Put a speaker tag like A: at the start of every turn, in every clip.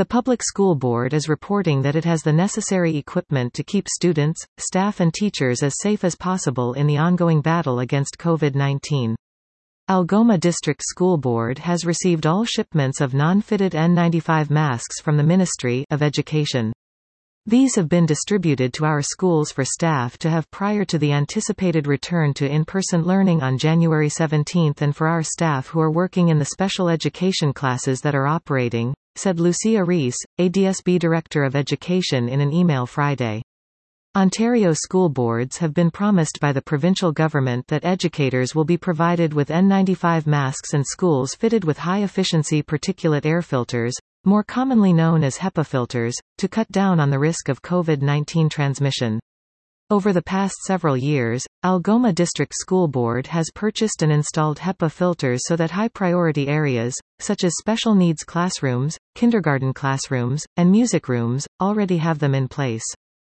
A: The Public School Board is reporting that it has the necessary equipment to keep students, staff and teachers as safe as possible in the ongoing battle against COVID-19. Algoma District School Board has received all shipments of non-fitted N95 masks from the Ministry of Education. These have been distributed to our schools for staff to have prior to the anticipated return to in-person learning on January 17 and for our staff who are working in the special education classes that are operating, said Lucia Rees, ADSB Director of Education in an email Friday. Ontario school boards have been promised by the provincial government that educators will be provided with N95 masks and schools fitted with high-efficiency particulate air filters, more commonly known as HEPA filters, to cut down on the risk of COVID-19 transmission. Over the past several years, Algoma District School Board has purchased and installed HEPA filters so that high-priority areas, such as special needs classrooms, kindergarten classrooms, and music rooms, already have them in place.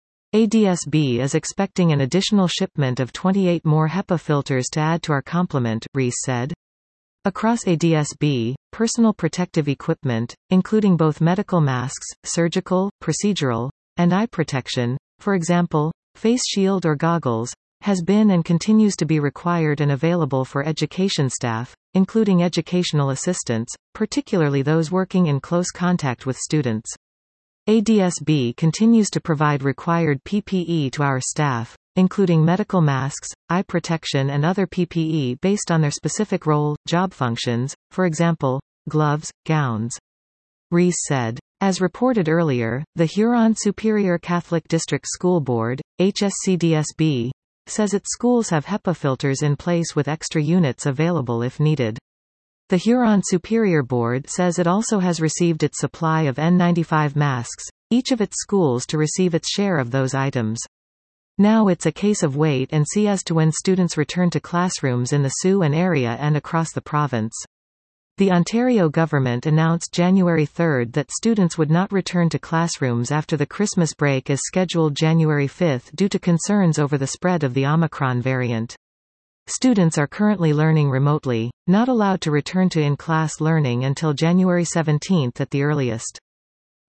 A: ADSB is expecting an additional shipment of 28 more HEPA filters to add to our complement, Rees said. Across ADSB, personal protective equipment, including both medical masks, surgical, procedural, and eye protection, for example, face shield or goggles, has been and continues to be required and available for education staff, including educational assistants, particularly those working in close contact with students. ADSB continues to provide required PPE to our staff, including medical masks, eye protection and other PPE based on their specific role, job functions, for example, gloves, gowns. Rees said. As reported earlier, the Huron Superior Catholic District School Board, HSCDSB, says its schools have HEPA filters in place with extra units available if needed. The Huron Superior Board says it also has received its supply of N95 masks, each of its schools to receive its share of those items. Now it's a case of wait and see as to when students return to classrooms in the Soo and area and across the province. The Ontario government announced January 3 that students would not return to classrooms after the Christmas break as scheduled January 5 due to concerns over the spread of the Omicron variant. Students are currently learning remotely, not allowed to return to in-class learning until January 17 at the earliest.